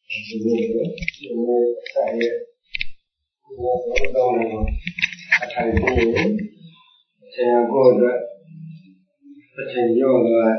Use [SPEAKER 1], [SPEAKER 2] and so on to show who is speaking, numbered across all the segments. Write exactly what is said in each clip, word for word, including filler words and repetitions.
[SPEAKER 1] ဒီလိုဒီလိုဆိုင်ရဲ့ဒီလိုတော့လည်းအထိုင်ကိုဆရာကိုအတွက်အချိန်ရောသွား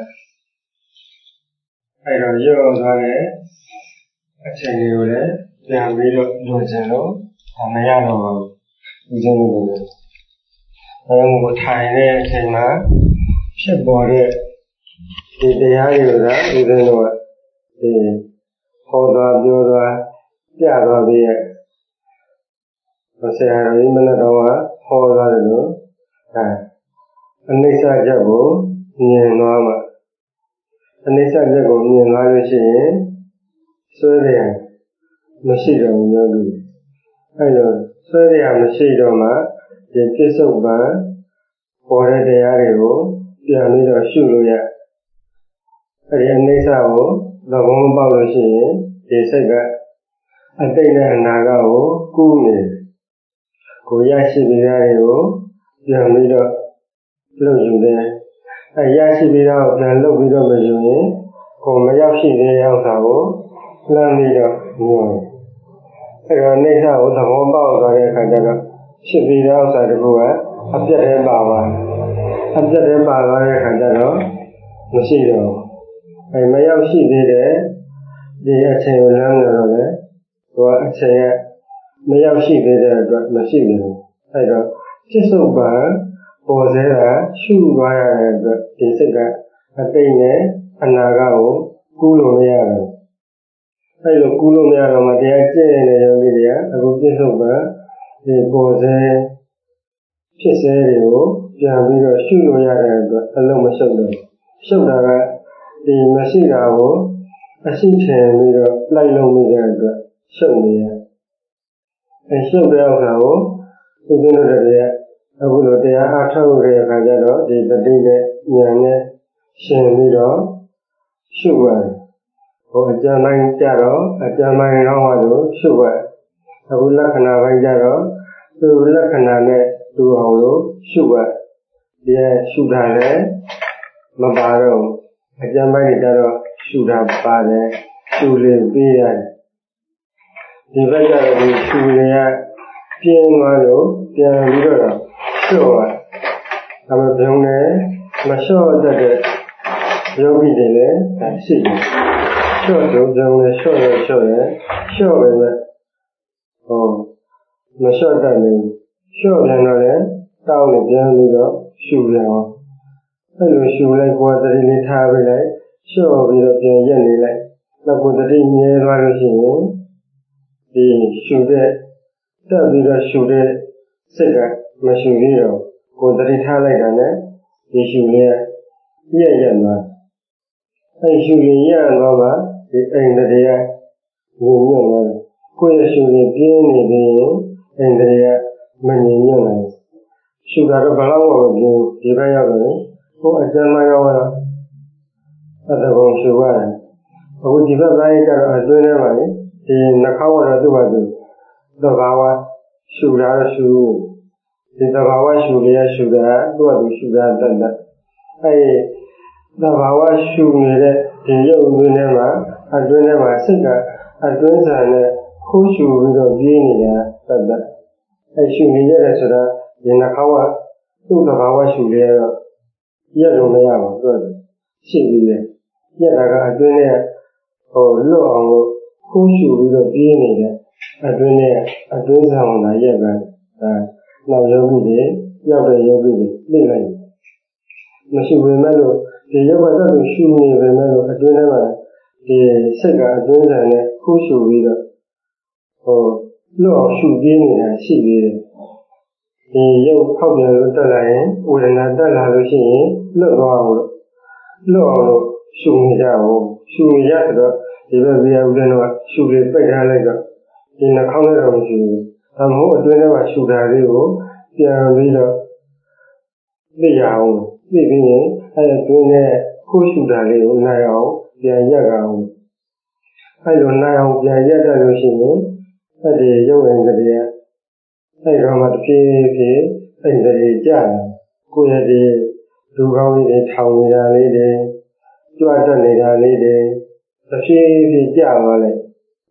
[SPEAKER 1] အဲ့တော့ရောသွားတဲ့အချိန်တွေကိုလည်းပြန်ပြီးတော့လိုချင်လို့မရတော့ပါဘူးဦးဇင်းတို့လည်းအဲဒါကိုထိုင်တဲ့အချိန်မှာဖြစ်ပေါ်တဲ့ဒီတရားတွေကဦးဇင်းတို့ကဒီဟောသွားပြောသွားပြသွားပြီးရဲ့ဆရာတော်ကြီးမနတော်ကဟောသွားတယ်လို့အဲအနိစ္စချက်ကိုမြင်သွားမှအနိစ္စချက်ကိုမြင်သွားလို့ရှိရင်ဆွဲရမရှိတော့ဘူးယောဂီအဲလိုဆွဲရမရှိတော့မှဒီပြစ္ဆုတ်ပံပေါ်တဲ့တရားတွေကိုပြန်ပြီးတော့ရှုလို့ရအဲဒီအနိစ္စကိုသဘောမပေါက်လို့ရှိရင်ဒီစိတ်ကအတိတ်နဲ့အနာဂတ်ကိုကူးနေကိုရရှိပြီးသားတွေကိုပြန်ပြီးတော့လုပ်ယူတယ်အဲရရှိပြီးတော့ပြန်လုပ်ပြီးတော့မယူရင်ကိုမရောက်ရှိတဲ့ဥစ္စာကိုလှမ်းပြီးတော့ညွှန်အဲတော့အိဋ္ဌကိုသဘောပေါက်သွားတဲ့အခါကျတော့ဖြစ်ပြီးတဲ့ဥစ္စာတခုကအပြတ်ထဲပါသွားအပြတ်ထဲပါသွားတဲ့အခါကျတော့မရှိတော့အဲမရောက်ရှိသေးတဲ့ဒီအချိန်ကိုလမ်းနေတော့လေဟိုအချိန်ကမရောက်ရှိသေးတဲ့အတွက်မရှိဘူးအဲတော့ပြစ္ဆုတ်ပံပေါ်စေတာရှုသွားရတဲ့အတွက်ဒီစိတ်ကအတိတ်နဲ့အနာဂတ်ကိုကူးလို့မရတော့အဲလိုကူးလို့မရတော့မှတရားကျင့်နေရောဒီတရားအခုပြစ္ဆုတ်ပံဒီပေါ်စေဖြစ်စေတွေကိုပြန်ပြီးတော့ရှုလို့ရတဲ့အတွက်အလုံးမရှုပ်တော့ရှုပ်တာကဒီမရှိတာကိုအရှိထင်ပြီးတော့လိုက်လုံးနေတဲ့အတွက်ရှုပ်နေရအဲရှုပ်တဲ့ဥစ္စာကိုဦးဇင်းတို့တွေကအခုလိုတရားအားထုတ်တဲ့အခါကျတော့ဒီတတိနဲ့ဉာဏ်နဲ့ရှင်ပြီးတော့ရှုရတယ်ဟိုအကျမ်းပိုင်းကြတော့အကျမ်းပိုင်းရောင်းလို့ရှုရတယ်အခုလက္ခဏာပိုင်းကြတော့သူလက္ခဏာနဲ့တူအောင်လို့ရှုရတယ်ဒီရှုတာလည်းမပါတော့အကျမ်းပိုင်းကြတော့ရှုတာပါတယ်ရှုလေးပြီးရတယ်ဒီဘက်ကျတော့ဒီရှုရပြင်းသွားလို့ပြန်ပြီးတော့လျှော့ရအမပြုံးနဲ့မလျှော့တတ်တဲ့ယောဂီတွေလည်းရှိတယ်လျှော့တော့ပြုံးနဲ့လျှော့ရလျှော့ရလျှော့ပဲနဲ့ဟောမလျှော့တတ်ဘူးလျှော့ပြန်တော့လည်းတောင်းနဲ့ပြန်ပြီးတော့ရှုပြန်အောင်အဲ့လိုရှုလိုက်ကိုယ်တတိလေးထားပေးလိုက်လျှော့ပြီးတော့ပြန်ရက်နေလိုက်နောက်ကိုယ်တတိမြဲသွားလို့ရှိရင်ဒီရှုတဲ့တက်ပြီးတော့ရှုတဲ့စိတ်ကမရှုသေးတော့ကိုယ်တတိထားလိုက်တာနဲ့ဒီရှုလေးရရက်ရက်သွားအဲရှုလေးရသွားမှဒီအိမ်တရားငြိမ်ညွတ်သွားတယ်ကိုယ့်ရဲ့ရှုလေးပြင်းနေသေးရင်အိမ်တရားမငြိမ်ညွတ်နိုင်ရှုတာတော့ဘယ်တော့မှမပြင်းဒီဘက်ရောက်တယ်ကိုယ်အကျမ်းမရောက်တော့အတကုံရှုရတယ်အခုဒီဘက်ပိုင်းကျတော့အတွင်းထဲမှာလေဒီနှာခေါင်းကတော့သူ့ဟာသူသဘာဝရှုတာရှုဒီသဘာဝရှုရရှုတာသူ့ဟာသူရှုတာတတ်တယ်အဲဒီသဘာဝရှုနေတဲ့ဒီရုပ်အတွင်းထဲမှာအတွင်းထဲမှာစိတ်ကအတွင်းဆန်နဲ့ခိုးရှုပြီးတော့ပြေးနေတာတတ်တယ်အဲရှုနေရတယ်ဆိုတာဒီနှာခေါင်းကသူ့သဘာဝရှုရတော့ရက်လို့မရပါဘူးသူကရှိပြီးတယ်ရက်တာကအတွင်းထဲဟိုလွတ်အောင်လို့ခိုးရှုပြီးတော့ပြေးနေတဲ့အတွင်းထဲအတွင်းဆန်ဝင်လာရက်ပဲအဲနောက်ယောဂီတွေရောက်တဲ့ယောဂီတွေသိလိုက်မရှိပေမဲ့လို့ဒီယောဂတတ်လို့ရှုနေပေမဲ့လို့အတွင်းထဲမှာဒီစိတ်ကအတွင်းဆန်နဲ့ခိုးရှုပြီးတော့ဟိုလွတ်အောင်ရှုပြေးနေတာရှိသေးတယ်ဒီရုပ်ဖောက်ပြန်လို့တက်လာရင်ဝေဒနာတက်လာလို့ရှိရင်လွတ်သွားအောင်လို့လွတ်အောင်လို့ရှုနေကြအောင်ရှုနေရဆိုတော့ဒီဘက်ဇေယျဥဒ္ဒနောကရှုလေးပိတ်ထားလိုက်တော့ဒီနှာခေါင်းထဲတော့မရှိဘူးအမဟုတ်အတွင်းထဲမှာရှုတာလေးကိုပြန်ပြီးတော့သိရအောင်သိပြီးရင်အဲအတွင်းထဲခိုးရှုတာလေးကိုနိုင်အောင်ပြန်ရက်အောင်အဲလိုနိုင်အောင်ပြန်ရက်တတ်လို့ရှိရင်အဲဒီရုပ်ဝင်တရားအဲတော့မှတစ်ပြေးပြေးအိမ်တွေကြတယ်ကိုယ့်ရဲ့ဒီလူကောင်းလေးတွေထောင်နေတာလေးတွေကြွတက်နေတာလေးတွေတစ်ပြေးပြေးကြသွားလိုက်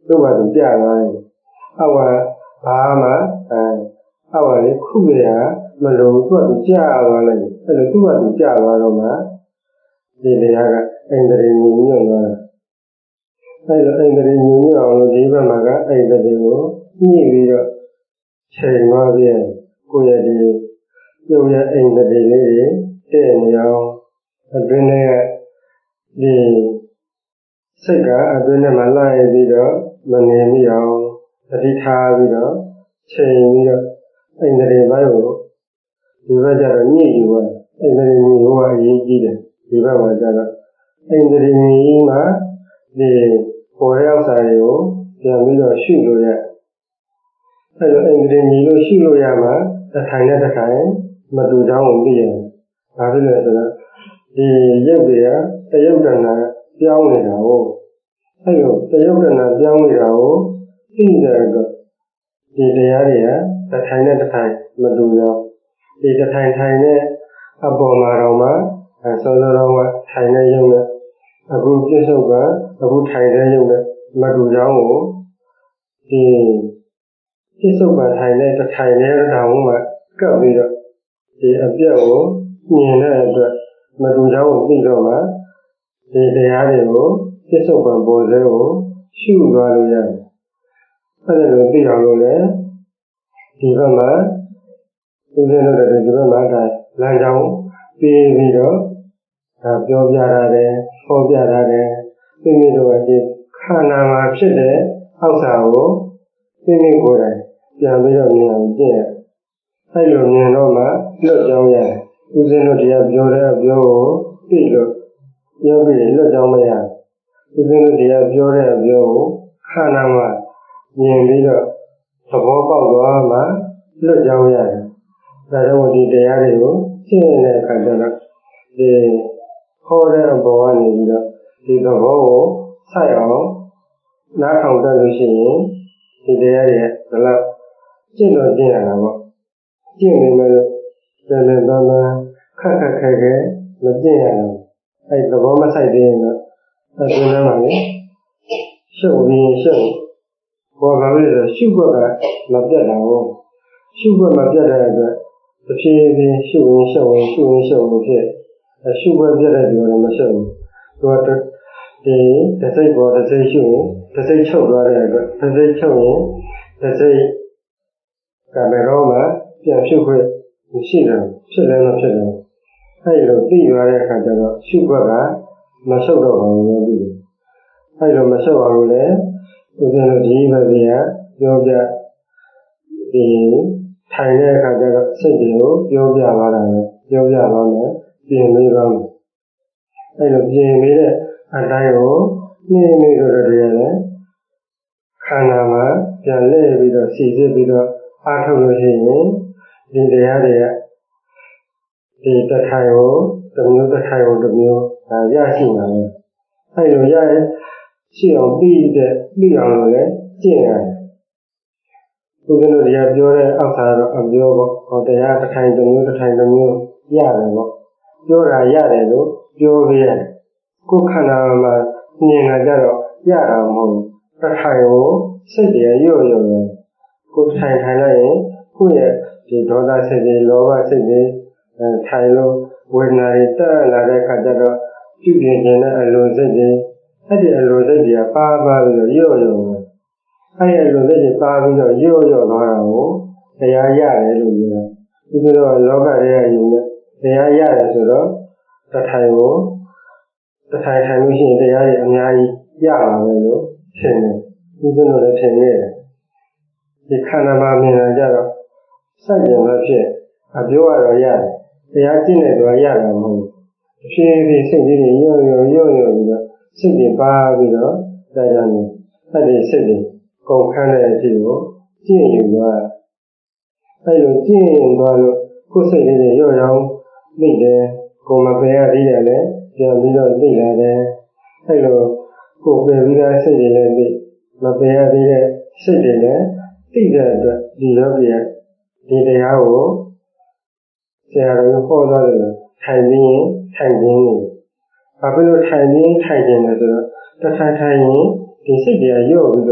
[SPEAKER 1] သူ့ဘာသူပြသွားတယ်အောက်ကဘာမှအဲအောက်ကလေခုရမလို့သူ့ကသူကြာသွားလိုက်အဲ့လိုသူ့ကသူကြာသွားတော့မှဒီတရားကအိန္ဒြေညညွတ်သွားတာအဲ့လိုအိန္ဒြေညညွတ်အောင်လို့ဒီဘက်မှာကအိန္ဒြေကိုညှိပြီးတော့ချိန်သွားပြီးကိုယ့်ရဲ့ဒီရုပ်ရဲ့အိန္ဒြေလေးတွေတည့်နေအောင်အတွင်းထဲကဒီစိတ်ကအတွင်းထဲမှာလှည့်ပြီးတော့မနေမိအောင်တတိထားပြီးတော့ချိန်ပြီးတော့အိန္ဒြေဘက်ကိုဒီဘက်ကျတော့ညှိယူသွားအိန္ဒြေညှိဟိုကအရေးကြီးတယ်ဒီဘက်မှာကျတော့အိန္ဒြေညှိမှာဒီပေါ်ရောက်စာတွေကိုပြန်ပြီးတော့ရှုလို့ရအဲ့လိုအိန္ဒြေညှိလို့ရှုလို့ရမှာတစ်ထိုင်နဲ့တစ်ထိုင်မတူကြောင်းကိုသိရတယ်ဘာဖြစ်လဲဆိုတော့ဒီရုပ်တွေကတယုတ်တဏပြောင်းနေတာကိုအဲ့လိုတယုတ်တဏပြောင်းနေတာကိုသိတဲ့အတွက်ဒီတရားတွေကတစ်ထိုင်နဲ့တစ်ထိုင်မတူကြောင်းဒီတစ်ထိုင်ထိုင်နဲ့အပေါ်မှာတော့မှစောစောတော့မှထိုင်နေရုံနဲ့အခုပြစ္ဆုတ်ကအခုထိုင်နေရုံနဲ့မတူကြောင်းကိုဒီပြစ္ဆုတ်ကထိုင်နေတစ်ထိုင်နဲ့တောင်မှကပ်ပြီးတော့ဒီအပြတ်ကိုမြင်တဲ့အတွက်မတူကြောင်းကိုသိတော့မှဒီတရားတွေကိုပြစ္ဆုတ်ကပေါ်စေကိုရှုသွားလို့ရတယ်အဲ့ဒါလိုသိအောင်လို့လေဒီဘက်မှာဦးဇင်းတို့တွေဒီဘက်မှာဒါလမ်းကြောင်းပြီးပြီးတော့ဒါပြောပြရတယ်ဟောပြရတယ်သိမိတော့ဒီခန္ဓာမှာဖြစ်တဲ့အောက်စာကိုသိမိကိုယ်တိုင်ပြန်ပြီးတော့မြင်အောင်ကြည့်ရအဲ့လိုမြင်တော့မှလွတ်ကြောင်းရတယ်ဦးဇင်းတို့တရားပြောတဲ့အပြောကိုသိလို့ပြောပြီးလွတ်ကြောင်းမရဦးဇင်းတို့တရားပြောတဲ့အပြောကိုခန္ဓာမှာမြင်ပြီးတော့သဘောပေါက်သွားမှလွတ်ကြောင်းရတယ်ဒါကြောင့်ဒီတရားတွေကိုရှင်းနေတဲ့အခါကျတော့ဒီဟောတဲ့အပေါ်ကနေပြီးတော့ဒီသဘောကိုစိုက်အောင်နားထောင်တတ်လို့ရှိရင်ဒီတရားတွေဘယ်လောက်ကျင့်တော်ကျင့်ရတာပေါ့ကျင့်နေမယ်လို့လည်းလည်းတော့ခက်ခက်ခဲခဲမကျင့်ရဘူးအဲ့သဘောမစိုက်သေးရင်တော့အတွင်းထဲမှာလေရှုပ်ပြီးရှုပ်ဘောဘာလို့လဲဆိုရှုွက်ကမပြတ်တာကိုရှုွက်မပြတ်တဲ့အတွက်တစ်ဖြည်းဖြည်းရှုဝင်ရှုပ်ဝင်ရှုဝင်ရှုပ်ဝင်ဖြစ်ရှုွက်ပြတ်တဲ့ပြောတော့မရှုပ်ဘူးသူကဒီတစ်စိတ်ပေါ်တစ်စိတ်ရှုရင်တစ်စိတ်ချုပ်သွားတဲ့အတွက်တစ်စိတ်ချုပ်ရင်တစ်စိတ်ကဘယ်တော့မှပြန်ဖြုတ်ခွင့်မရှိတယ်ဖြစ်လည်းမဖြစ်ဘူးအဲ့လိုသိရတဲ့အခါကျတော့ရှုွက်ကမရှုပ်တော့ဘူးလို့ပြီးတယ်အဲ့လိုမရှုပ်အောင်လို့လည်းဦးဇင်းတို့ဒီဘက်ကပြောပြဒီထိုင်တဲ့အခါကျတော့စိတ်တွေကိုပြောပြသွားတာပဲပြောပြသွားမယ်ပြင်လေးသွားမယ်အဲ့လိုပြင်ပြီးတဲ့အတိုင်းကိုနှင်းနေတော့တည်းရတယ်ခန္ဓာမှာပြန်လဲပြီးတော့စီစစ်ပြီးတော့အားထုတ်လို့ရှိရင်ဒီတရားတွေကဒီတစ်ထိုင်ကိုတစ်မျိုးတစ်ထိုင်ကိုတစ်မျိုးဒါရရှိမှာပဲအဲ့လိုရရင်ရှိအောင်ပြီးတဲ့ပြီးအောင်လို့လည်းကျင့်ရတယ်ဘုရားတို့တရားပြောတဲ့အောက်သာတော့အပြောပေါ့ဟောတရားတစ်ထိုင်တစ်မျိုးတစ်ထိုင်တစ်မျိုးရတယ်ပေါ့ပြောတာရတယ်လို့ပြောပြရတယ်ကိုယ်ခန္ဓာမှာမြင်လာကြတော့ရတာမဟုတ်ဘူးတစ်ထိုင်ကိုစိတ်တွေရော့ရော့တယ်ကိုယ်ထိုင်ထိုင်လိုက်ရင်ကိုယ့်ရဲ့ဒီဒေါသစိတ်တွေလောဘစိတ်တွေအဲထိုင်လို့ဝေဒနာတွေတက်လာတဲ့အခါကျတော့ပြုပြင်ခြင်းနဲ့အလိုစိတ်တွေအဲ့ဒီအလိုစိတ်တွေကပါပါပြီးတော့ရော့ရော့တယ်အဲ့ဒီအလိုစိတ်တွေပါပြီးတော့ရော့ရော့သွားတာကိုတရားရတယ်လို့ပြောတာဒီလိုတော့လောကရဲ့အယူနဲ့တရားရတယ်ဆိုတော့တစ်ထိုင်ကိုတစ်ထိုင်ထိုင်လို့ရှိရင်တရားတွေအများကြီးရပါမယ်လို့ထင်တယ်ဦးဇင်းတို့လည်းထင်နေတယ်ဒီခန္ဓာမှာမြင်လာကြတော့စိုက်ကြံလို့ဖြစ်အပြောရတော့ရတယ်တရားကျင့်တဲ့တော့ရတယ်မဟုတ်ဘူးအဖြည်းဖြည်းစိတ်ကြီးတွေရော့ရော့ရော့ရော့ပြီးတော့စိတ်တွေပါပြီးတော့တရားနေအဲ့ဒီစိတ်တွေကုန်ခန်းတဲ့အဖြစ်ကိုကျင့်ယူသွားအဲ့လိုကျင့်ရင်သွားလို့ကိုယ်စိတ်လေးတွေရော့ရောင်းသိတယ်ကိုယ်မပယ်ရသေးတယ်လည်းပြန်ပြီးတော့သိလာတယ်အဲ့လိုကိုယ်ပယ်ပြီးသားစိတ်တွေလည်းသိမပယ်ရသေးတဲ့စိတ်တွေလည်းသိတဲ့အတွက်ဒီယောဂီကဒီတရားကိုဆရာတော်ဟောသွားတယ်ထိုင်ပြီးရင်ထိုင်ခြင်းနေဘာဖြစ်လို့ထိုင်ပြီးထိုင်ခြင်းလဲဆိုတော့တထိုင်ထိုင်ရင်ဒီစိတ်တွေကရော့ပြီးတော့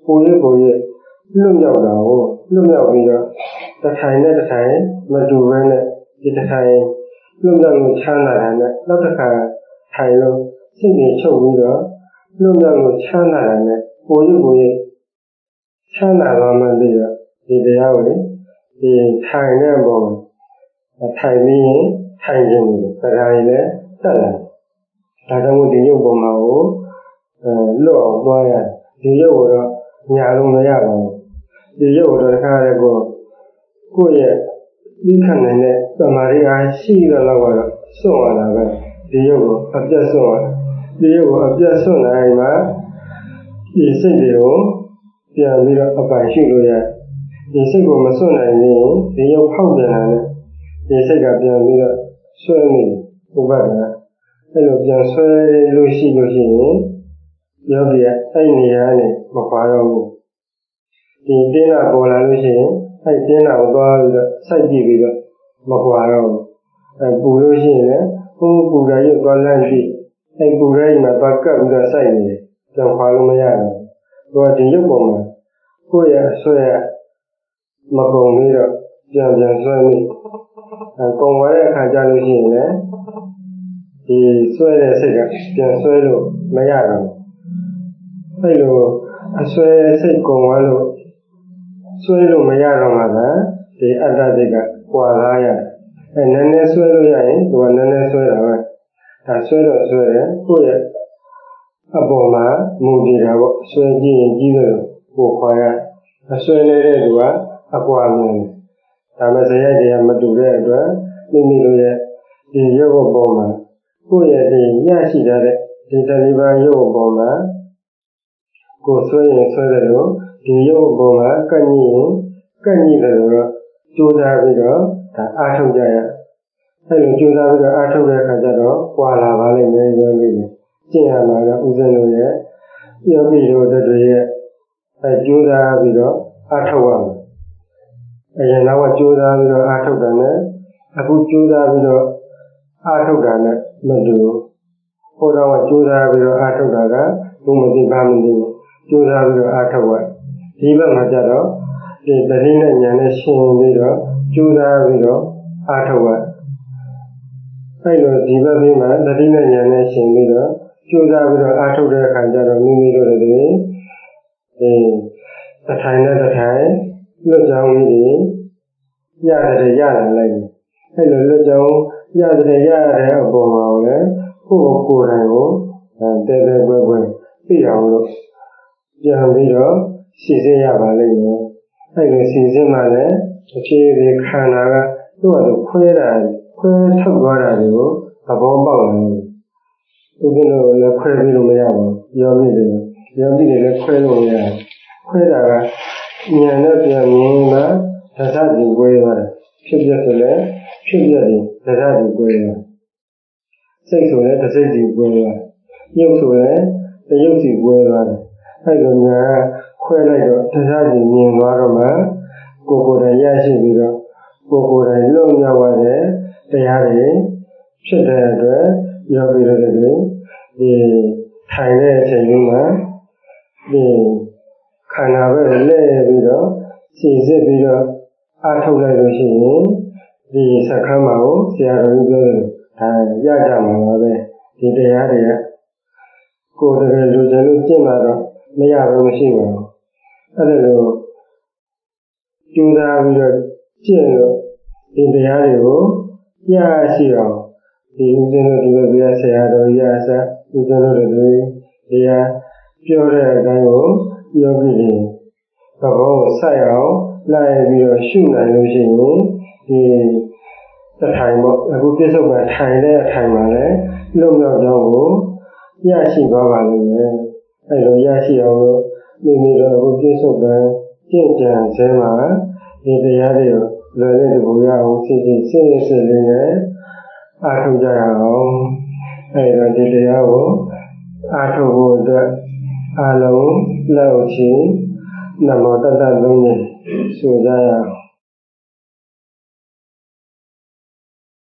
[SPEAKER 1] ကိုရကိုရလွတ်မြောက်တာကိုလွတ်မြောက်ပြီးတော့တစ်ထိုင်နဲ့တစ်ထိုင်မတူဘဲနဲ့ဒီတစ်ထိုင်လွတ်မြောက်လို့ချမ်းသာတာနဲ့နောက်တစ်ခါထိုင်လို့စိတ်ကြီးချုပ်ပြီးတော့လွတ်မြောက်လို့ချမ်းသာတာနဲ့ကိုရကိုရချမ်းသာသွားမှပြီးတော့ဒီတရားကိုလေဒီထိုင်တဲ့ပုံထိုင်ပြီးရင်ထိုင်ခြင်းတွေတရားရည်လည်းတက်လာဒါကြောင့်မို့ဒီရုပ်ပုံမှာကိုအဲလွတ်အောင်သွားရဒီရုပ်ကိုတော့ညာလုံးမရပါဘူးဒီရုပ်ကိုတော့တခါတည်းကိုကိုယ့်ရဲ့ဒီခံနိုင်တဲ့သမာဓိအားရှိတော့တော့စွန့်ရတာပဲဒီရုပ်ကိုအပြတ်စွန့်ရဒီရုပ်ကိုအပြတ်စွန့်နိုင်မှာဒီစိတ်တွေကိုပြန်ပြီးတော့အပိုင်ရှိလို့ရဒီစိတ်ကိုမစွန့်နိုင်ရင်ဒီရုပ်ဖောက်ပြန်လာတဲ့ဒီစိတ်ကပြန်ပြီးတော့ဆွဲနေဥပဒနာအဲ့လိုပြန်ဆွဲလို့ရှိလို့ရှိရင်ယောဂီကအဲ့နေရာနဲ့မခွာတော့ဘူးဒီတင်းတာပေါ်လာလို့ရှိရင်အဲ့တင်းတာကိုသွားပြီးတော့စိုက်ကြည့်ပြီးတော့မခွာတော့ဘူးအဲ့ပူလို့ရှိရင်လည်းဟိုပူရရွတ်သွားလမ်းကြည့်အဲ့ပူရိုက်မှာသွားကပ်ပြီးတော့စိုက်နေတယ်ပြန်ခွာလို့မရဘူးဟိုကဒီရုပ်ပေါ်မှာကိုယ့်ရဲ့အဆွဲမကုန်ပြီးတော့ပြန်ပြန်ဆွဲနေအဲကုံသွားတဲ့အခါကျလို့ရှိရင်လည်းဒီဆွဲတဲ့စိတ်ကပြန်ဆွဲလို့မရတော့ဘူးအဲ့လိုအဆွဲစိတ်ကုံသွားလို့ဆွဲလို့မရတော့မှသာဒီအတ္တစိတ်ကကွာလာရတယ်အဲနည်းနည်းဆွဲလို့ရရင်သူကနည်းနည်းဆွဲတာပဲဒါဆွဲတော့ဆွဲတယ်ကိုယ့်ရဲ့အပေါ်မှာမူတည်တာပေါ့ဆွဲကြည့်ရင်ကြီးတယ်ကိုခွာရအဆွဲနေတဲ့သူကအကွာမြင်တယ်ဒါမဲ့ဇယိုက်တွေကမတူတဲ့အတွက်မိမိတို့ရဲ့ဒီရုပ်ပေါ်မှာကိုယ့်ရဲ့ဒီရရှိတဲ့ဒီတဏှာရုပ်ပေါ်မှာကိုဆွဲရင်ဆွဲတယ်လို့ဒီရုပ်ပေါ်မှာကန့်ညိရင်ကန့်ညိတယ်လို့ကြိုးစားပြီးတော့ဒါအားထုတ်ကြရအဲ့လိုကြိုးစားပြီးတော့အားထုတ်တဲ့အခါကျတော့ကွာလာပါလိမ့်မယ်ယောဂီတွေကျင့်ရမှာတော့ဥစဉ်တို့ရဲ့ယောဂီတို့တွေရဲ့အဲကြိုးစားပြီးတော့အားထုတ်ရမယ်အရင်တော့ကြိုးစားပြီးတော့အားထုတ်တာနဲ့အခုကြိုးစားပြီးတော့အားထုတ်တာနဲ့မတူဘူးဟိုတော့ကြိုးစားပြီးတော့အားထုတ်တာကဘုမသိပါမသိကြိုးစားပြီးတော့အားထုတ်ရဒီဘက်မှာကျတော့ဒီတတိနဲ့ဉာဏ်နဲ့ရှင်းပြီးတော့ကြိုးစားပြီးတော့အားထုတ်ရအဲ့လိုဒီဘက်ပြီးမှတတိနဲ့ဉာဏ်နဲ့ရှင်းပြီးတော့ကြိုးစားပြီးတော့အားထုတ်တဲ့အခါကျတော့မိမိတို့တွေဒီတစ်ထိုင်နဲ့တစ်ထိုင်လွတ်ကြောင်းကြီးရတယ်ရတယ်လိုက်အဲ့လိုလွတ်ကြောင်းရတယ်ရရတဲ့အပေါ်မှာလည်းကိုယ့်ကိုယ်တိုင်ကိုတဲတဲပွဲပွဲသိအောင်လို့ပြန်ပြီးတော့စီစဉ်ရပါလိမ့်မယ်အဲ့လိုစီစဉ်မှလည်းအဖြစ်ဒီခန္ဓာကသူ့အတူခွဲတာခွဲထုတ်သွားတာတွေကိုသဘောပေါက်လာတယ်ဥပ္ပဒေကိုလည်းခွဲပြီးလို့မရဘူးယောဂီတွေယောဂီတွေလည်းခွဲလို့မရဘူးခွဲတာကဉာဏ်နဲ့ပြန်မြင်မှသစ္စာကြည့်ခွဲသွားတယ်ဖြစ်ပြဆိုလည်းဖြစ်ပြတယ်သစ္စာကြည့်ခွဲသွားစိတ်ဆိုလည်းတစ်စိတ်ကြည့်ခွဲသွားရုပ်ဆိုလည်းတစ်ရုပ်ကြည့်ခွဲသွားတယ်အဲ့လိုညာခွဲလိုက်တော့သစ္စာကြည့်မြင်သွားတော့မှကိုယ်ကိုယ်တိုင်ရရှိပြီးတော့ကိုယ်ကိုယ်တိုင်လွတ်မြောက်ရတဲ့တရားတွေဖြစ်တဲ့အတွက်ယောဂီတွေဒီထိုင်တဲ့အချိန်လေးမှာဒီခန္ဓာပဲလဲပြီးတော့စီစစ်ပြီးတော့အားထုတ်လိုက်လို့ရှိရင်ဒီစက္ကန့်မှာကိုဆရာတော်ကြီးပြောတယ်ဒါရကြမှာပါပဲဒီတရားတွေကကိုယ်တကယ်လူကျင်လို့ကျင့်လာတော့မရဘူးမရှိပါဘူးအဲ့ဒါလို့ကြိုးစားပြီးတော့ကျင့်လို့ဒီတရားတွေကိုရရှိအောင်ဒီဦးဇင်းတို့ဒီဘက်ပြဆရာတော်ကြီးအစဦးဇင်းတို့တွေတရားပြောတဲ့အတိုင်းကိုယောဂီတွေသဘောကိုစိုက်အောင်လိုက်ပြီးတော့ရှုနိုင်လို့ရှိရင်ဒီတစ်ထိုင်ပေါ့အခုပြစ္ဆုတ်ကထိုင်တဲ့အထိုင်မှာလည်းလုံလောက်ကြောင်းကိုရရှိသွားပါလိမ့်မယ်အဲလိုရရှိအောင်လို့မိမိတို့အခုပြစ္ဆုတ်ကကျင့်ကြံစေမှာဒီတရားတွေကိုလွယ်တဲ့တကူရအောင်စိတ်စိတ်စိတ်စိတ်လေးနဲ့အားထုတ်ကြရအောင်အဲဒါဒီတရားကိုအားထုတ်ဖို့အတွက်အားလုံးလောက်ချင်းနမောတတ္တသုံးညဆိုကြရအောင်